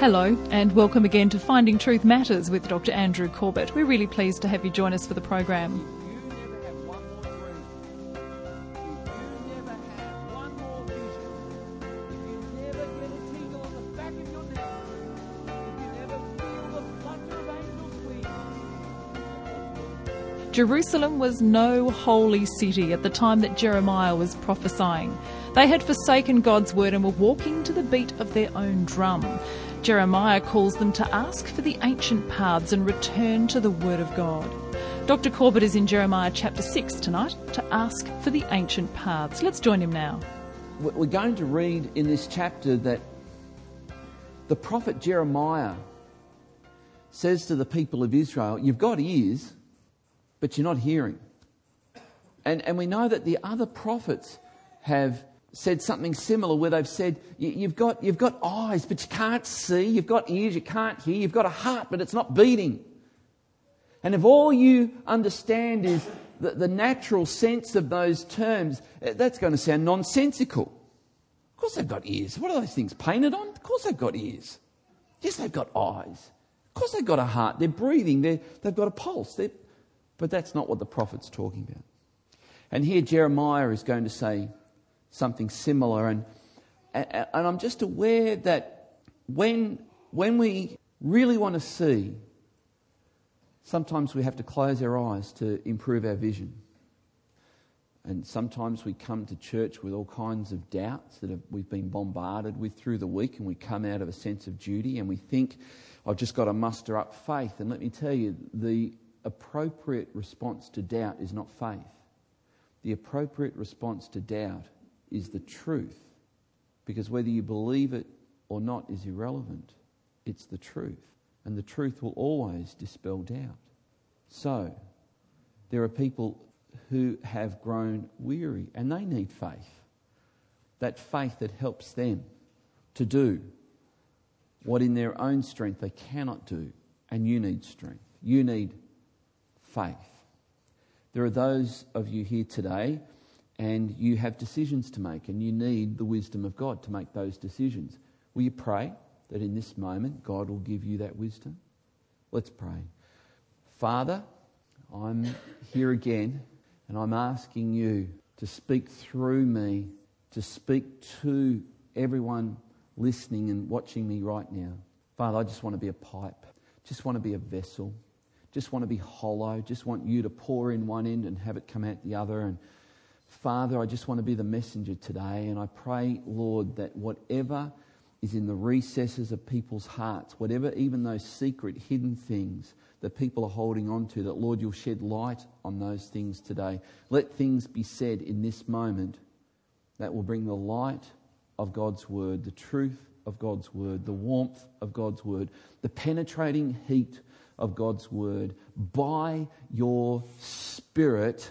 Hello and welcome again to Finding Truth Matters with Dr. Andrew Corbett. We're really pleased to have you join us for the program. Jerusalem was no holy city at the time that Jeremiah was prophesying. They had forsaken God's word and were walking to the beat of their own drum. Jeremiah calls them to ask for the ancient paths and return to the word of God. Dr. Corbett is in Jeremiah chapter 6 tonight to ask for the ancient paths. Let's join him now. We're going to read in this chapter that the prophet Jeremiah says to the people of Israel, you've got ears, but you're not hearing. And we know that the other prophets have said something similar where they've said, you've got eyes, but you can't see. You've got ears, you can't hear. You've got a heart, but it's not beating. And if all you understand is the natural sense of those terms, that's going to sound nonsensical. Of course they've got ears. What are those things painted on? Of course they've got ears. Yes, they've got eyes. Of course they've got a heart. They're breathing. They've got a pulse. But that's not what the prophet's talking about. And here Jeremiah is going to say something similar. And I'm just aware that when we really want to see, sometimes we have to close our eyes to improve our vision. And sometimes we come to church with all kinds of doubts that we've been bombarded with through the week, and we come out of a sense of duty and we think, I've just got to muster up faith. And let me tell you, the appropriate response to doubt is not faith. The appropriate response to doubt is the truth. Because whether you believe it or not is irrelevant. It's the truth. And the truth will always dispel doubt. So, there are people who have grown weary and they need faith. That faith that helps them to do what in their own strength they cannot do. And you need strength. You need faith. There are those of you here today and you have decisions to make and you need the wisdom of God to make those decisions. Will you pray that in this moment God will give you that wisdom? Let's pray. Father, I'm here again and I'm asking you to speak through me, to speak to everyone listening and watching me right now. Father, I just want to be a pipe, just want to be a vessel. Just want to be hollow, just want you to pour in one end and have it come out the other. And Father, I just want to be the messenger today. And I pray, Lord, that whatever is in the recesses of people's hearts, whatever even those secret hidden things that people are holding on to, that Lord, you'll shed light on those things today. Let things be said in this moment that will bring the light of God's word, the truth of God's word, the warmth of God's word, the penetrating heat of God's word by your Spirit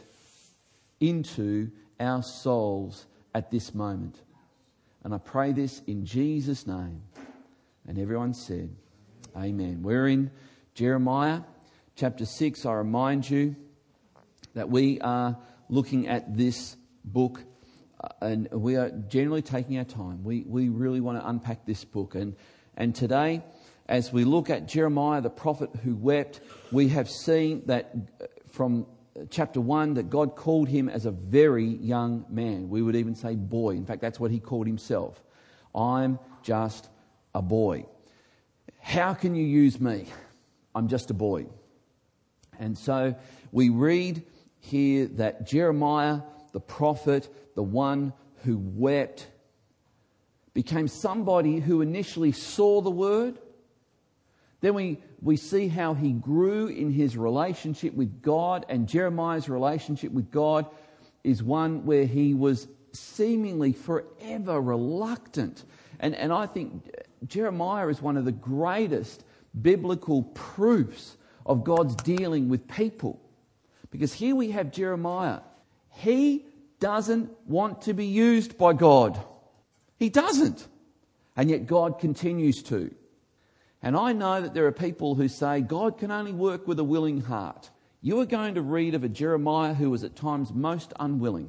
into our souls at this moment. And I pray this in Jesus' name. And everyone said, Amen. We're in Jeremiah chapter 6. I remind you that we are looking at this book and we are generally taking our time. We really want to unpack this book. And today, as we look at Jeremiah, the prophet who wept, we have seen that from chapter 1 that God called him as a very young man. We would even say boy. In fact, that's what he called himself. I'm just a boy. How can you use me? I'm just a boy. And so we read here that Jeremiah, the prophet, the one who wept, became somebody who initially saw the word. Then we see how he grew in his relationship with God, and Jeremiah's relationship with God is one where he was seemingly forever reluctant. And I think Jeremiah is one of the greatest biblical proofs of God's dealing with people. Because here we have Jeremiah. He doesn't want to be used by God. He doesn't. And yet God continues to. And I know that there are people who say God can only work with a willing heart. You are going to read of a Jeremiah who was at times most unwilling.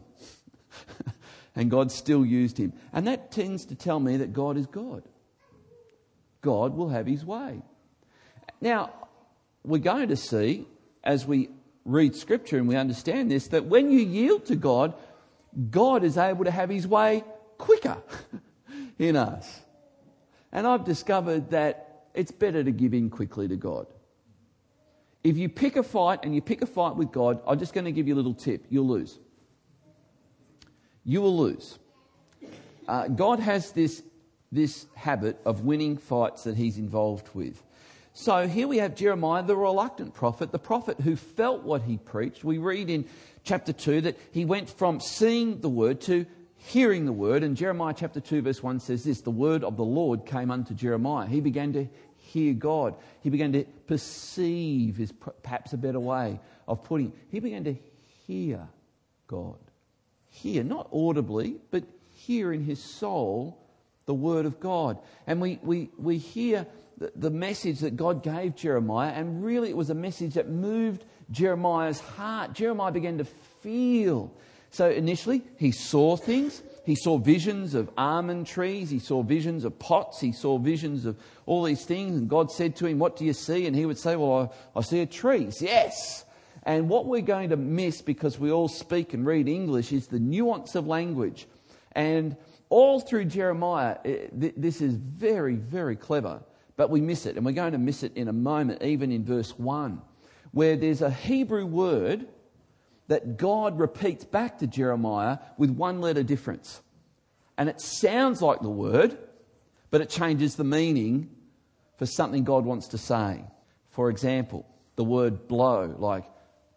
And God still used him. And that tends to tell me that God is God. God will have his way. Now, we're going to see, as we read Scripture and we understand this, that when you yield to God, God is able to have his way quicker in us. And I've discovered that it's better to give in quickly to God. If you pick a fight and you pick a fight with God, I'm just going to give you a little tip. You'll lose. You will lose. God has this habit of winning fights that he's involved with. So here we have Jeremiah, the reluctant prophet, the prophet who felt what he preached. We read in chapter 2 that he went from seeing the word to hearing the word. And Jeremiah chapter 2 verse 1 says this: the word of the Lord came unto Jeremiah. He began to hear God. He began to perceive, is perhaps a better way of putting it. He began to hear God. Hear, not audibly, but hear in his soul the word of God. And we hear the message that God gave Jeremiah, and really it was a message that moved Jeremiah's heart. Jeremiah began to feel. So initially he saw things. He saw visions of almond trees. He saw visions of pots. He saw visions of all these things. And God said to him, "What do you see?" And he would say, "Well, I see a tree." Yes. And what we're going to miss, because we all speak and read English, is the nuance of language. And all through Jeremiah, this is very, very clever. But we miss it, and we're going to miss it in a moment, even in verse 1, where there's a Hebrew word that God repeats back to Jeremiah with one letter difference. And it sounds like the word, but it changes the meaning for something God wants to say. For example, the word blow, like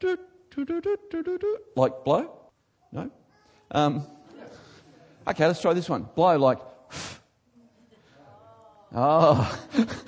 blow? No? Okay, let's try this one. Blow, like... Oh.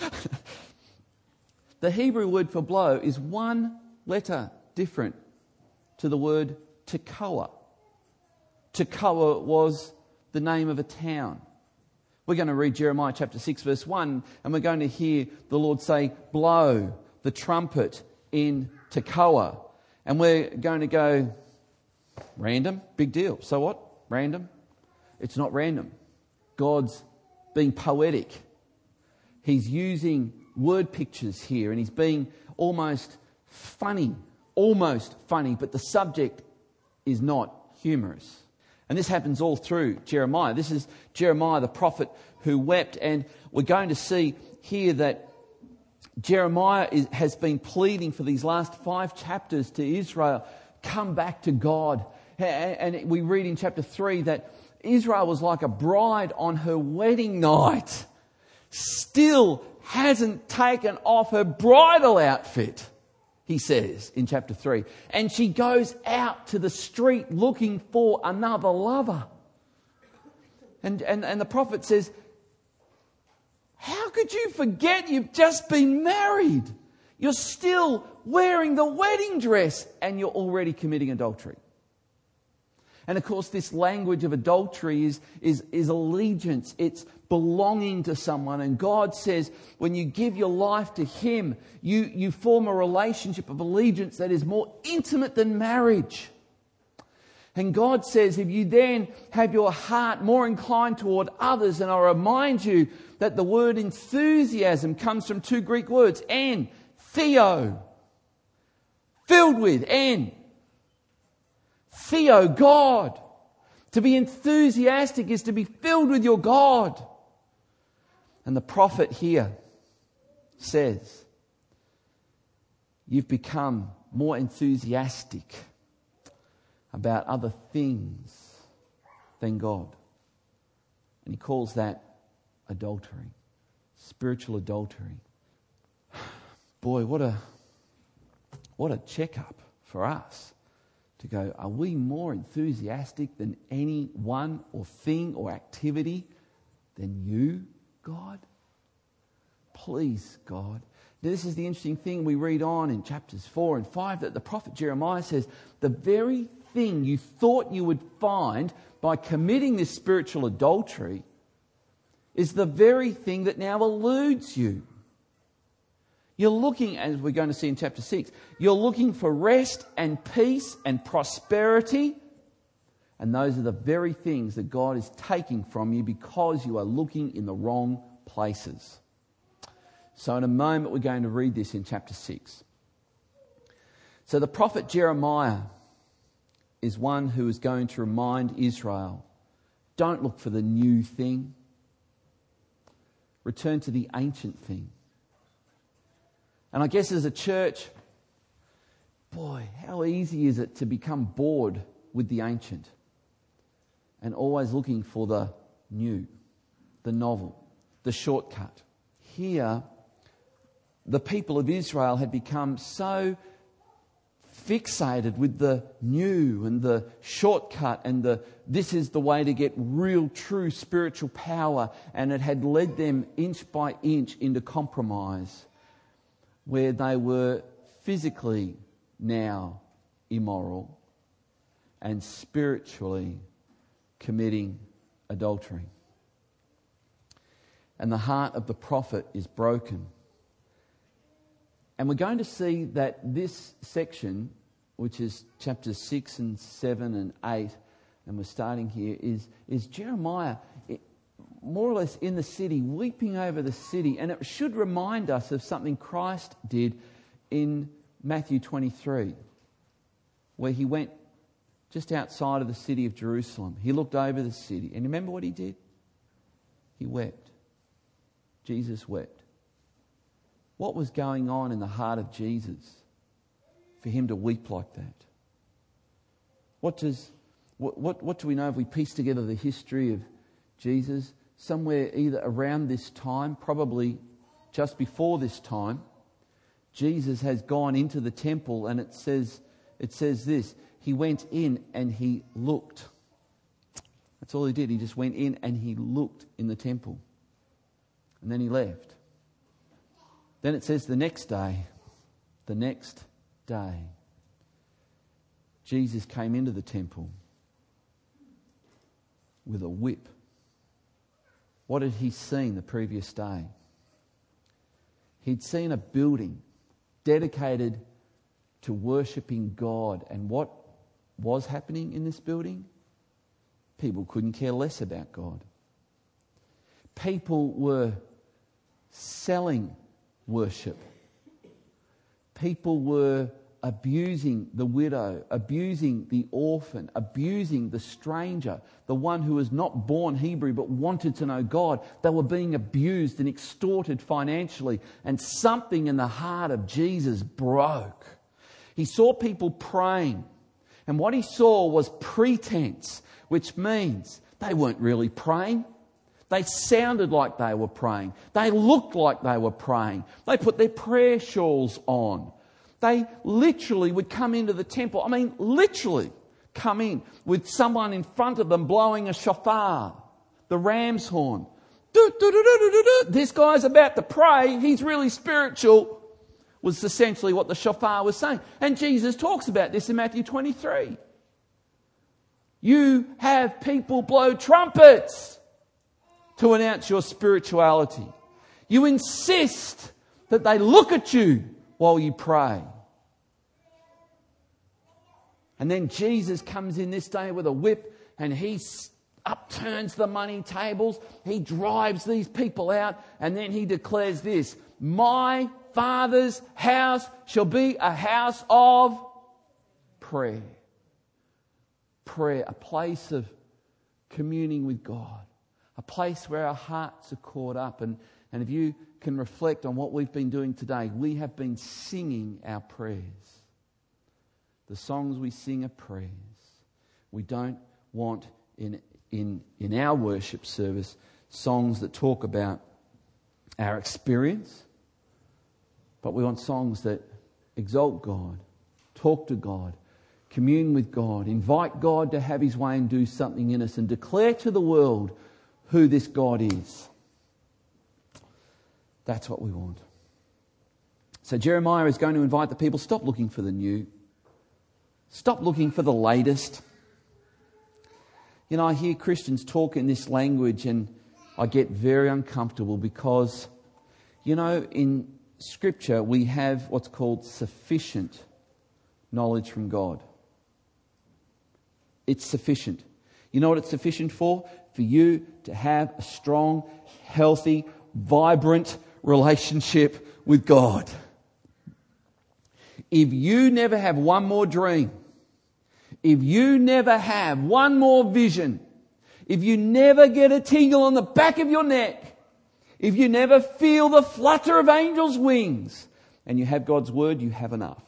The Hebrew word for blow is one letter different to the word Tekoa. Tekoa was the name of a town. We're going to read Jeremiah chapter 6 verse 1, and we're going to hear the Lord say, "Blow the trumpet in Tekoa." And we're going to go, random? Big deal. So what? Random? It's not random. God's being poetic. He's using word pictures here, and he's being almost funny, but the subject is not humorous. And this happens all through Jeremiah. This is Jeremiah, the prophet who wept, and we're going to see here that Jeremiah has been pleading for these last 5 chapters to Israel, come back to God. And we read in chapter 3 that Israel was like a bride on her wedding night, still hasn't taken off her bridal outfit, he says in chapter 3. And she goes out to the street looking for another lover. And the prophet says, how could you forget you've just been married? You're still wearing the wedding dress and you're already committing adultery. And of course, this language of adultery is allegiance. It's belonging to someone. And God says, when you give your life to Him, you form a relationship of allegiance that is more intimate than marriage. And God says, if you then have your heart more inclined toward others, and I remind you that the word enthusiasm comes from 2 Greek words, en, theo, filled with, en. Theo, God. To be enthusiastic is to be filled with your God. And the prophet here says, you've become more enthusiastic about other things than God. And he calls that adultery, spiritual adultery. Boy, what a checkup for us. To go, are we more enthusiastic than any one or thing or activity than you, God? Please, God. Now, this is the interesting thing we read on in chapters 4 and 5, that the prophet Jeremiah says, the very thing you thought you would find by committing this spiritual adultery is the very thing that now eludes you. You're looking, as we're going to see in chapter 6, you're looking for rest and peace and prosperity. And those are the very things that God is taking from you because you are looking in the wrong places. So in a moment we're going to read this in chapter 6. So the prophet Jeremiah is one who is going to remind Israel, don't look for the new thing. Return to the ancient thing. And I guess as a church, boy, how easy is it to become bored with the ancient and always looking for the new, the novel, the shortcut. Here, the people of Israel had become so fixated with the new and the shortcut and this is the way to get real, true spiritual power, and it had led them inch by inch into compromise where they were physically now immoral and spiritually committing adultery. And the heart of the prophet is broken. And we're going to see that this section, which is chapters 6 and 7 and 8, and we're starting here, is Jeremiah more or less in the city, weeping over the city. And it should remind us of something Christ did in Matthew 23, where he went just outside of the city of Jerusalem. He looked over the city. And remember what he did? He wept. Jesus wept. What was going on in the heart of Jesus for him to weep like that? What do we know if we piece together the history of Jesus? Somewhere either around this time, probably just before this time, Jesus has gone into the temple, and it says this: he went in and he looked. That's all he did. He just went in and he looked in the temple. And then he left. Then it says the next day, Jesus came into the temple with a whip. What had he seen the previous day? He'd seen a building dedicated to worshipping God. And what was happening in this building? People couldn't care less about God. People were selling worship. People were abusing the widow, abusing the orphan, abusing the stranger, the one who was not born Hebrew but wanted to know God. They were being abused and extorted financially, and something in the heart of Jesus broke. He saw people praying, and what he saw was pretense, which means they weren't really praying. They sounded like they were praying. They looked like they were praying. They put their prayer shawls on. They literally would come into the temple. I mean, literally come in with someone in front of them blowing a shofar, the ram's horn. This guy's about to pray. He's really spiritual, was essentially what the shofar was saying. And Jesus talks about this in Matthew 23. You have people blow trumpets to announce your spirituality. You insist that they look at you while you pray. And then Jesus comes in this day with a whip, and he upturns the money tables. He drives these people out, and then he declares this: my Father's house shall be a house of prayer. Prayer, a place of communing with God. A place where our hearts are caught up. And if you can reflect on what we've been doing today, we have been singing our prayers. The songs we sing are prayers. We don't want in our worship service songs that talk about our experience, but we want songs that exalt God, talk to God, commune with God, invite God to have his way and do something in us, and declare to the world who this God is. That's what we want. So Jeremiah is going to invite the people, stop looking for the new. Stop looking for the latest. You know, I hear Christians talk in this language and I get very uncomfortable because, you know, in Scripture we have what's called sufficient knowledge from God. It's sufficient. You know what it's sufficient for? For you to have a strong, healthy, vibrant relationship with God. If you never have one more dream, if you never have one more vision, if you never get a tingle on the back of your neck, if you never feel the flutter of angels' wings, and you have God's word, you have enough.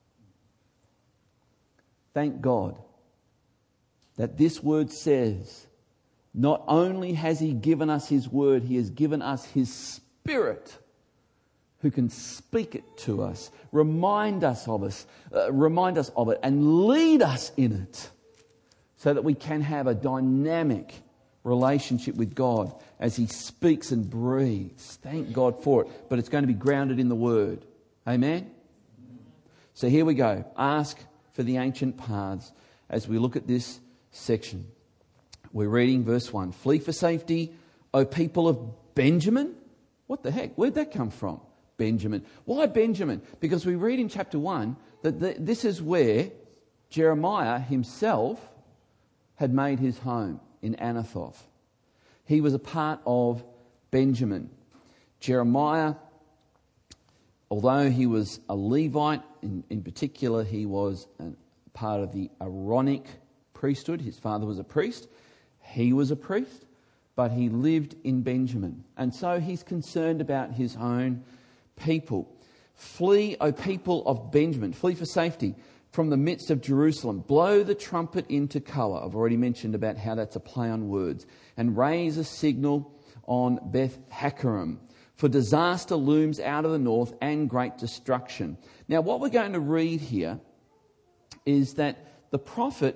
Thank God that this word says, not only has He given us His word, He has given us His Spirit, who can speak it to us, remind us of it, and lead us in it, so that we can have a dynamic relationship with God as He speaks and breathes. Thank God for it. But it's going to be grounded in the Word. Amen? So here we go. Ask for the ancient paths as we look at this section. We're reading verse 1. Flee for safety, O people of Benjamin. What the heck? Where'd that come from? Benjamin. Why Benjamin? Because we read in chapter 1 that this is where Jeremiah himself had made his home, in Anathoth. He was a part of Benjamin. Jeremiah, although he was a Levite, in particular he was a part of the Aaronic priesthood. His father was a priest. He was a priest, but he lived in Benjamin. And so he's concerned about his own people. Flee, O people of Benjamin. Flee for safety from the midst of Jerusalem. Blow the trumpet in Tekoa. I've already mentioned about how that's a play on words. And raise a signal on Beth Hakkerem. For disaster looms out of the north and great destruction. Now what we're going to read here is that the prophet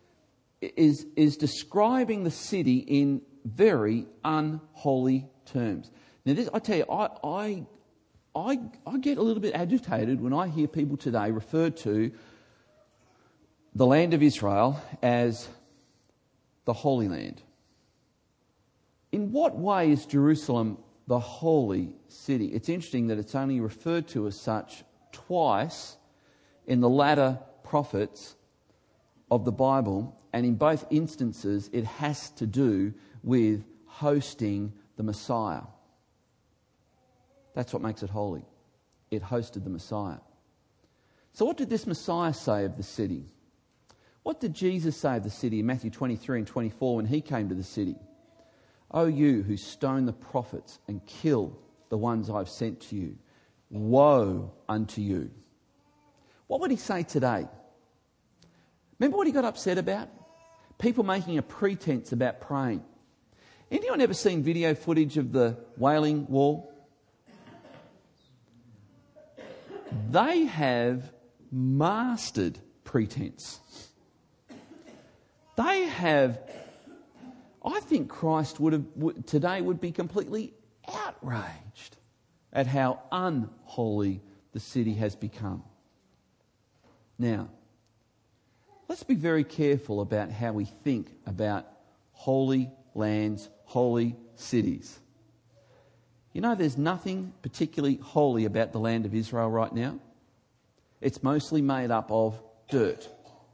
is describing the city in very unholy terms. Now this, I tell you, I get a little bit agitated when I hear people today refer to the land of Israel as the Holy Land. In what way is Jerusalem the holy city? It's interesting that it's only referred to as such twice in the latter prophets of the Bible, and in both instances it has to do with hosting the Messiah. That's what makes it holy. It hosted the Messiah. So what did this Messiah say of the city? What did Jesus say of the city in Matthew 23 and 24 when He came to the city? O you who stone the prophets and kill the ones I've sent to you, woe unto you. What would He say today? Remember what He got upset about? People making a pretense about praying. Anyone ever seen video footage of the Wailing Wall? They have mastered pretense. They have, I think Christ today would be completely outraged at how unholy the city has become. Now, let's be very careful about how we think about holy lands, holy cities. You know, there's nothing particularly holy about the land of Israel right now. It's mostly made up of dirt.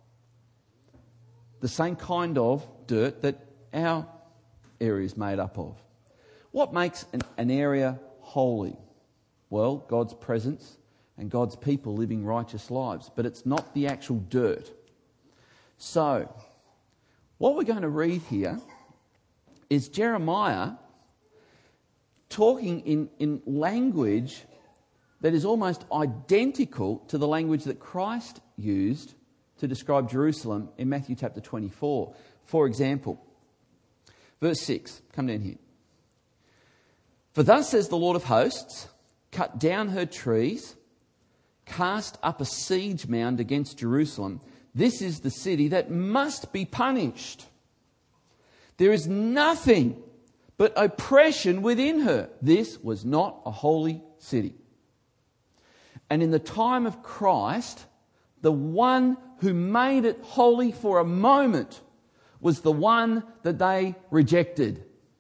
The same kind of dirt that our area is made up of. What makes an area holy? Well, God's presence and God's people living righteous lives. But it's not the actual dirt. So, what we're going to read here is Jeremiah talking in language that is almost identical to the language that Christ used to describe Jerusalem in Matthew chapter 24. For example, verse 6, come down here. For thus says the Lord of hosts, cut down her trees, cast up a siege mound against Jerusalem. This is the city that must be punished. There is nothing but oppression within her. This was not a holy city. And in the time of Christ, the one who made it holy for a moment was the one that they rejected.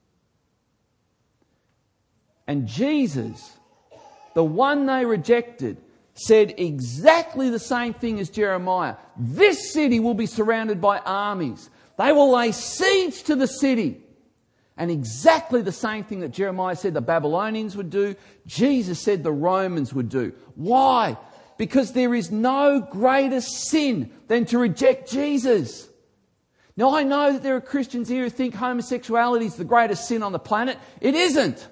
And Jesus, the one they rejected, said exactly the same thing as Jeremiah. This city will be surrounded by armies. They will lay siege to the city. And exactly the same thing that Jeremiah said the Babylonians would do, Jesus said the Romans would do. Why? Because there is no greater sin than to reject Jesus. Now, I know that there are Christians here who think homosexuality is the greatest sin on the planet. It isn't.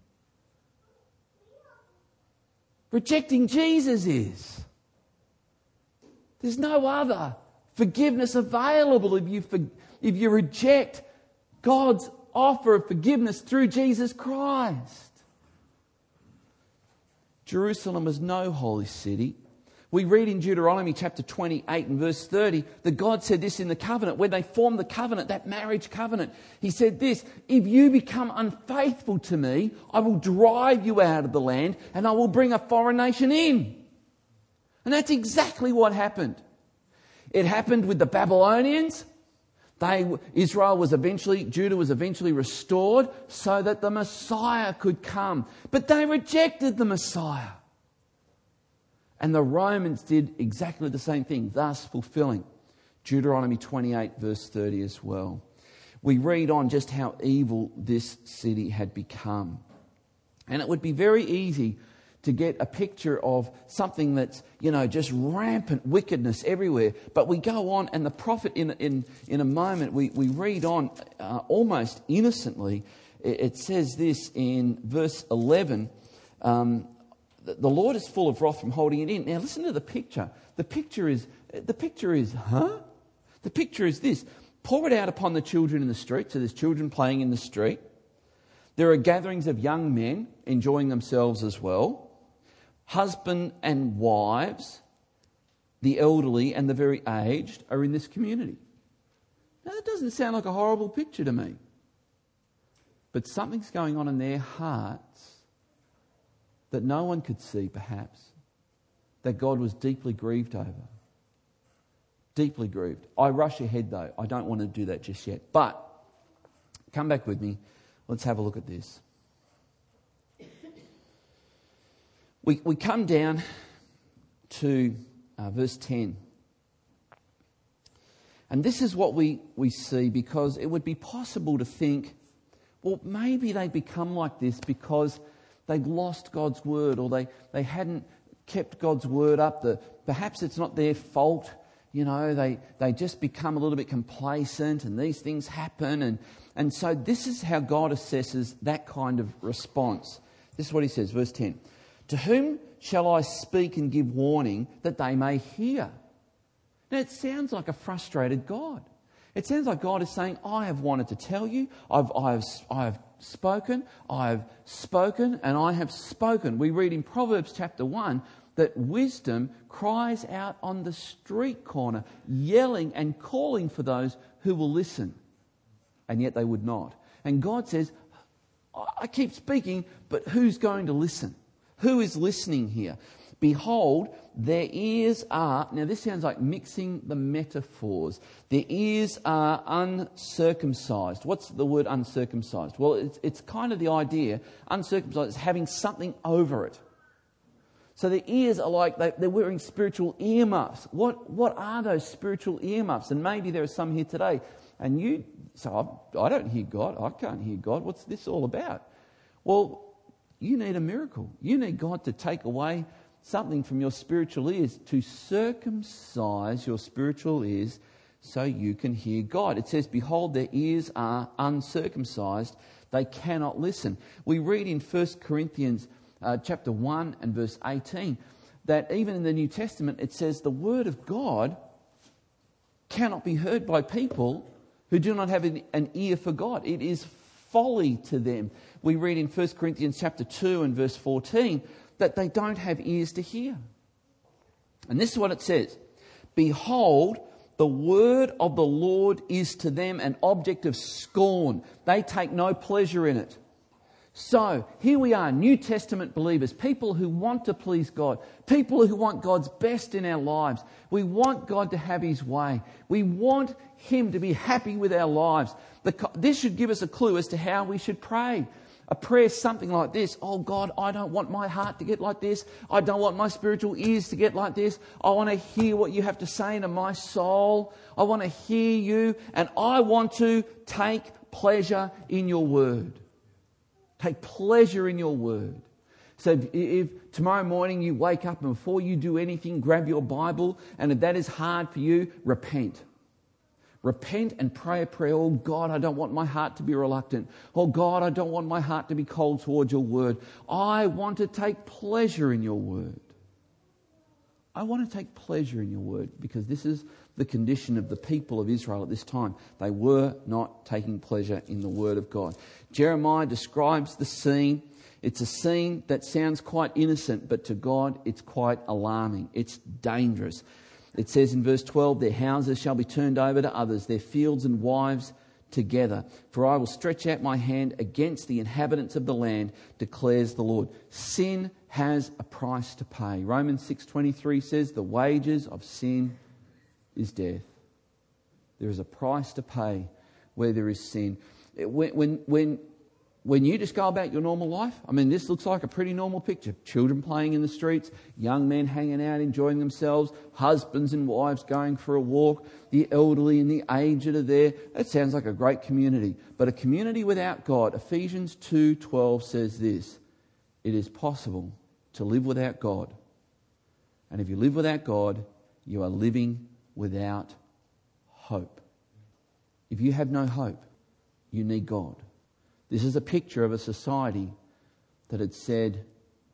Rejecting Jesus is. There's no other forgiveness available if you reject God's offer of forgiveness through Jesus Christ. Jerusalem was no holy city. We read in Deuteronomy chapter 28 and verse 30 that God said this in the covenant. When they formed the covenant, that marriage covenant, He said this, if you become unfaithful to me, I will drive you out of the land and I will bring a foreign nation in. And that's exactly what happened. It happened with the Babylonians. Judah was eventually restored so that the Messiah could come. But they rejected the Messiah. And the Romans did exactly the same thing, thus fulfilling Deuteronomy 28 verse 30 as well. We read on just how evil this city had become. And it would be very easy to get a picture of something that's, just rampant wickedness everywhere. But we go on, and the prophet in a moment, we read on almost innocently. It says this in verse 11, the Lord is full of wrath from holding it in. Now listen to the picture. The picture is, The picture is this. Pour it out upon the children in the street. So there's children playing in the street. There are gatherings of young men enjoying themselves as well. Husband and wives, the elderly and the very aged are in this community. Now that doesn't sound like a horrible picture to me. But something's going on in their hearts that no one could see perhaps, that God was deeply grieved over. Deeply grieved. I rush ahead though. I don't want to do that just yet. But come back with me. Let's have a look at this. We come down to verse 10. And this is what we see, because it would be possible to think, well, maybe they become like this because they'd lost God's word, or they hadn't kept God's word up. Perhaps it's not their fault. They just become a little bit complacent and these things happen. And so this is how God assesses that kind of response. This is what He says, verse 10. To whom shall I speak and give warning that they may hear? Now it sounds like a frustrated God. It sounds like God is saying, I have wanted to tell you, I have spoken, and I have spoken. We read in Proverbs chapter 1 that wisdom cries out on the street corner, yelling and calling for those who will listen. And yet they would not. And God says, I keep speaking, but who's going to listen? Who is listening here? Behold, their ears are... Now this sounds like mixing the metaphors. Their ears are uncircumcised. What's the word uncircumcised? Well, it's kind of the idea. Uncircumcised is having something over it. So their ears are like they're wearing spiritual earmuffs. What are those spiritual earmuffs? And maybe there are some here today. And you say, I don't hear God. I can't hear God. What's this all about? Well, you need a miracle. You need God to take away something from your spiritual ears, to circumcise your spiritual ears so you can hear God. It says, behold, their ears are uncircumcised. They cannot listen. We read in 1 Corinthians chapter 1 and verse 18 that even in the New Testament it says the word of God cannot be heard by people who do not have an ear for God. It is folly to them. We read in 1 Corinthians chapter 2 and verse 14 that they don't have ears to hear. And this is what it says. Behold, the word of the Lord is to them an object of scorn. They take no pleasure in it. So, here we are, New Testament believers, people who want to please God, people who want God's best in our lives. We want God to have His way. We want Him to be happy with our lives. This should give us a clue as to how we should pray. A prayer something like this: oh God, I don't want my heart to get like this. I don't want my spiritual ears to get like this. I want to hear what you have to say into my soul. I want to hear you, and I want to take pleasure in your word. Take pleasure in your word. So if tomorrow morning you wake up and before you do anything, grab your Bible, and if that is hard for you, repent. Repent and pray a prayer. Oh God, I don't want my heart to be reluctant. Oh God, I don't want my heart to be cold towards your word. I want to take pleasure in your word. I want to take pleasure in your word, because this is the condition of the people of Israel at this time. They were not taking pleasure in the word of God. Jeremiah describes the scene. It's a scene that sounds quite innocent, but to God it's quite alarming. It's dangerous. It says in verse 12, their houses shall be turned over to others, their fields and wives together. For I will stretch out my hand against the inhabitants of the land, declares the Lord. Sin has a price to pay. Romans 6:23 says the wages of sin is death. There is a price to pay where there is sin. When you just go about your normal life, I mean, this looks like a pretty normal picture. Children playing in the streets, young men hanging out, enjoying themselves, husbands and wives going for a walk, the elderly and the aged are there. That sounds like a great community. But a community without God, Ephesians 2:12 says this: it is possible to live without God. And if you live without God, you are living without hope. If you have no hope, you need God. This is a picture of a society that had said,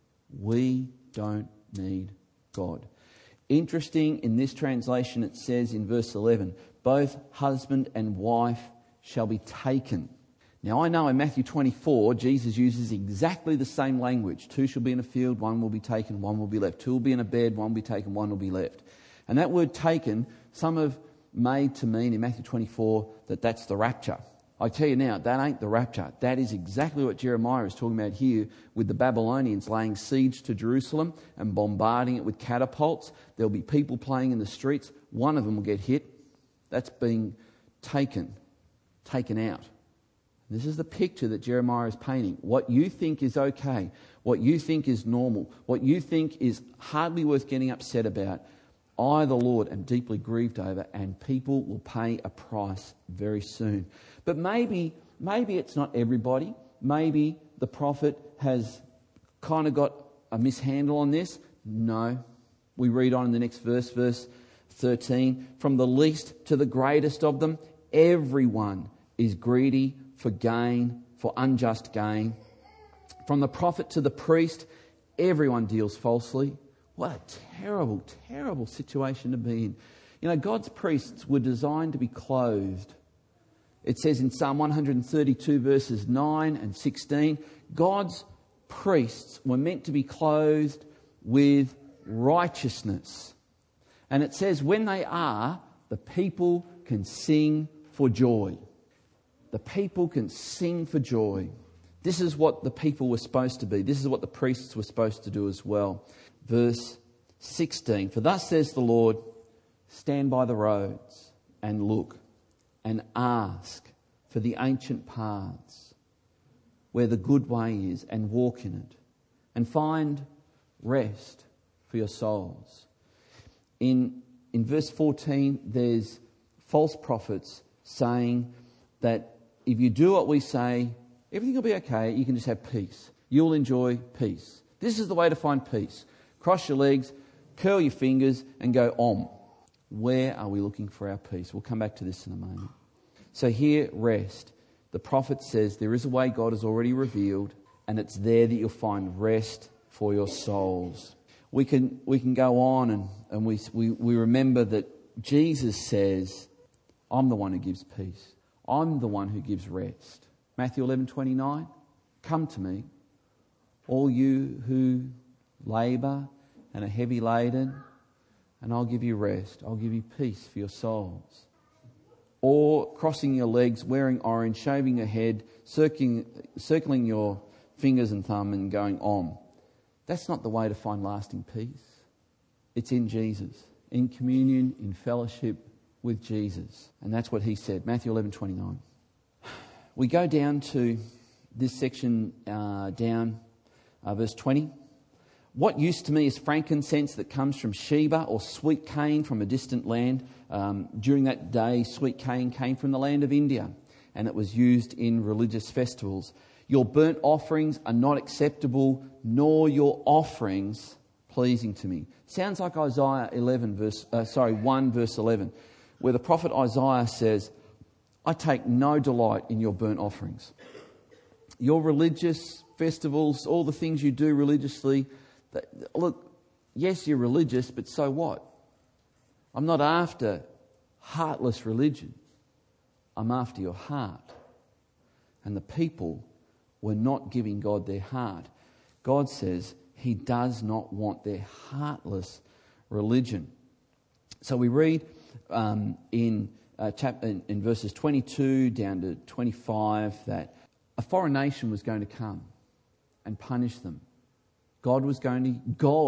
we don't need God. Interesting, in this translation it says in verse 11, both husband and wife shall be taken. Now I know in Matthew 24, Jesus uses exactly the same language. Two shall be in a field, one will be taken, one will be left. Two will be in a bed, one will be taken, one will be left. And that word taken, some have made to mean in Matthew 24 that that's the rapture. I tell you now, that ain't the rapture. That is exactly what Jeremiah is talking about here, with the Babylonians laying siege to Jerusalem and bombarding it with catapults. There'll be people playing in the streets. One of them will get hit. That's being taken out. This is the picture that Jeremiah is painting. What you think is okay, what you think is normal, what you think is hardly worth getting upset about, I, the Lord, am deeply grieved over, and people will pay a price very soon. But maybe it's not everybody. Maybe the prophet has kind of got a mishandle on this. No. We read on in the next verse, verse 13. From the least to the greatest of them, everyone is greedy for gain, for unjust gain. From the prophet to the priest, everyone deals falsely. What a terrible, terrible situation to be in. You know, God's priests were designed to be clothed. It says in Psalm 132 verses 9 and 16, God's priests were meant to be clothed with righteousness. And it says when they are, the people can sing for joy. The people can sing for joy. This is what the people were supposed to be. This is what the priests were supposed to do as well. Verse 16, for thus says the Lord, stand by the roads and look and ask for the ancient paths where the good way is, and walk in it and find rest for your souls. In verse 14, there's false prophets saying that if you do what we say, everything will be okay. You can just have peace. You'll enjoy peace. This is the way to find peace. Cross your legs, curl your fingers and go om. Where are we looking for our peace? We'll come back to this in a moment. So here, rest. The prophet says there is a way God has already revealed, and it's there that you'll find rest for your souls. We can go on and we remember that Jesus says, I'm the one who gives peace. I'm the one who gives rest. Matthew 11:29, come to me, all you who labour and are heavy laden, and I'll give you rest. I'll give you peace for your souls. Or crossing your legs, wearing orange, shaving your head, circling your fingers and thumb and going om. That's not the way to find lasting peace. It's in Jesus, in communion, in fellowship with Jesus. And that's what he said, Matthew 11:29. We go down to this section verse 20. What use to me is frankincense that comes from Sheba, or sweet cane from a distant land? During that day, sweet cane came from the land of India. and it was used in religious festivals. Your burnt offerings are not acceptable, nor your offerings pleasing to me. Sounds like Isaiah 1 verse 11, where the prophet Isaiah says, I take no delight in your burnt offerings. Your religious festivals, all the things you do religiously, look, yes, you're religious, but so what? I'm not after heartless religion. I'm after your heart. And the people were not giving God their heart. God says he does not want their heartless religion. So we read in verses 22 down to 25 that a foreign nation was going to come and punish them. God was going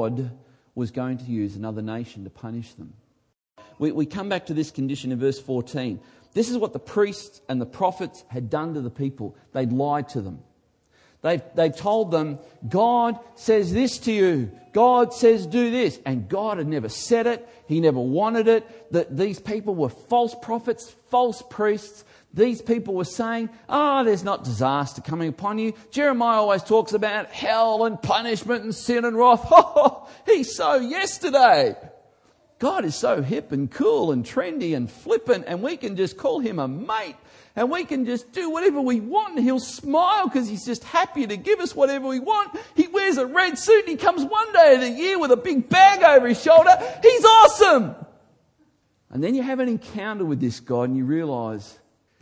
to use another nation to punish them. We come back to this condition in verse 14. This is what the priests and the prophets had done to the people. They'd lied to them. They've told them, God says this to you. God says do this. And God had never said it. He never wanted it. That these people were false prophets, false priests. These people were saying, there's not disaster coming upon you. Jeremiah always talks about hell and punishment and sin and wrath. He's so yesterday. God is so hip and cool and trendy and flippant, and we can just call him a mate. And we can just do whatever we want and he'll smile because he's just happy to give us whatever we want. He wears a red suit and he comes one day of the year with a big bag over his shoulder. He's awesome. And then you have an encounter with this God and you realise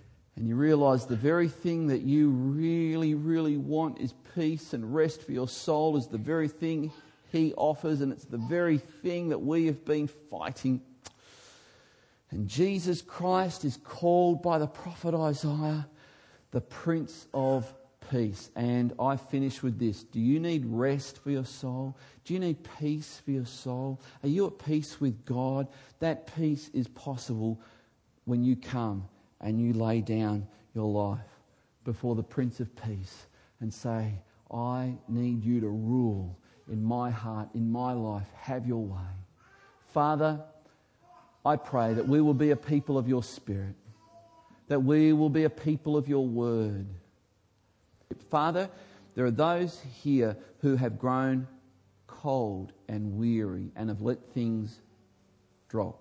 the very thing that you really, really want is peace and rest for your soul is the very thing he offers, and it's the very thing that we have been fighting. And Jesus Christ is called by the prophet Isaiah the Prince of Peace. And I finish with this. Do you need rest for your soul? Do you need peace for your soul? Are you at peace with God? That peace is possible when you come and you lay down your life before the Prince of Peace and say, I need you to rule in my heart, in my life. Have your way. Father, I pray that we will be a people of your Spirit, that we will be a people of your word. Father, there are those here who have grown cold and weary and have let things drop.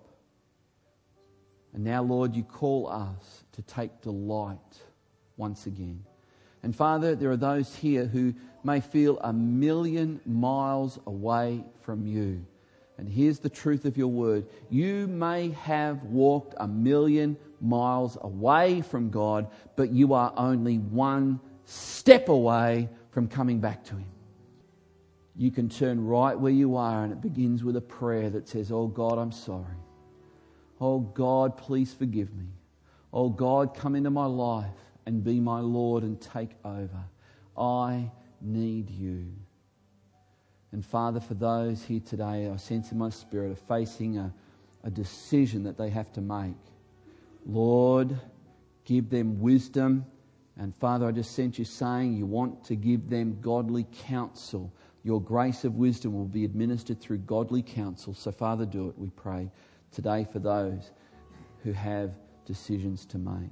And now, Lord, you call us to take delight once again. And Father, there are those here who may feel 1,000,000 miles away from you. And here's the truth of your word. You may have walked 1,000,000 miles away from God, but you are only one step away from coming back to him. You can turn right where you are, and it begins with a prayer that says, oh God, I'm sorry. Oh God, please forgive me. Oh God, come into my life and be my Lord and take over. I need you. And Father, for those here today, I sense in my spirit are facing a decision that they have to make. Lord, give them wisdom. And Father, I just sense you saying you want to give them godly counsel. Your grace of wisdom will be administered through godly counsel. So Father, do it, we pray, today for those who have decisions to make.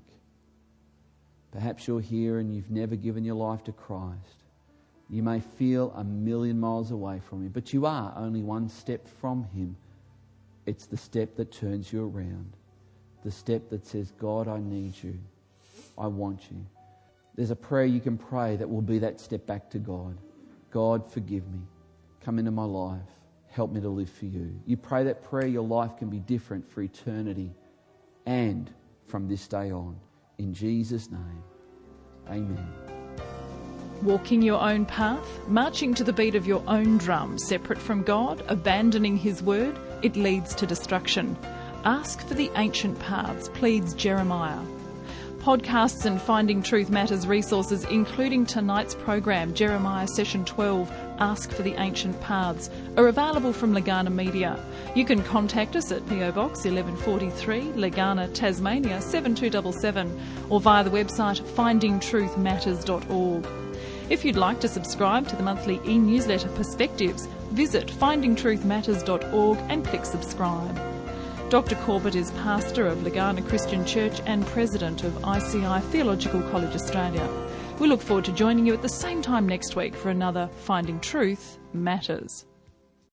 Perhaps you're here and you've never given your life to Christ. You may feel 1,000,000 miles away from him, but you are only one step from him. It's the step that turns you around. The step that says, God, I need you. I want you. There's a prayer you can pray that will be that step back to God. God, forgive me. Come into my life. Help me to live for you. You pray that prayer, your life can be different for eternity and from this day on. In Jesus' name, amen. Walking your own path, marching to the beat of your own drum, separate from God, abandoning his word, it leads to destruction. Ask for the ancient paths, pleads Jeremiah. Podcasts and Finding Truth Matters resources, including tonight's program, Jeremiah Session 12, Ask for the Ancient Paths, are available from Legana Media. You can contact us at PO Box 1143, Legana, Tasmania 7277, or via the website findingtruthmatters.org. If you'd like to subscribe to the monthly e-newsletter Perspectives, visit findingtruthmatters.org and click subscribe. Dr. Corbett is pastor of Legana Christian Church and president of ICI Theological College Australia. We look forward to joining you at the same time next week for another Finding Truth Matters.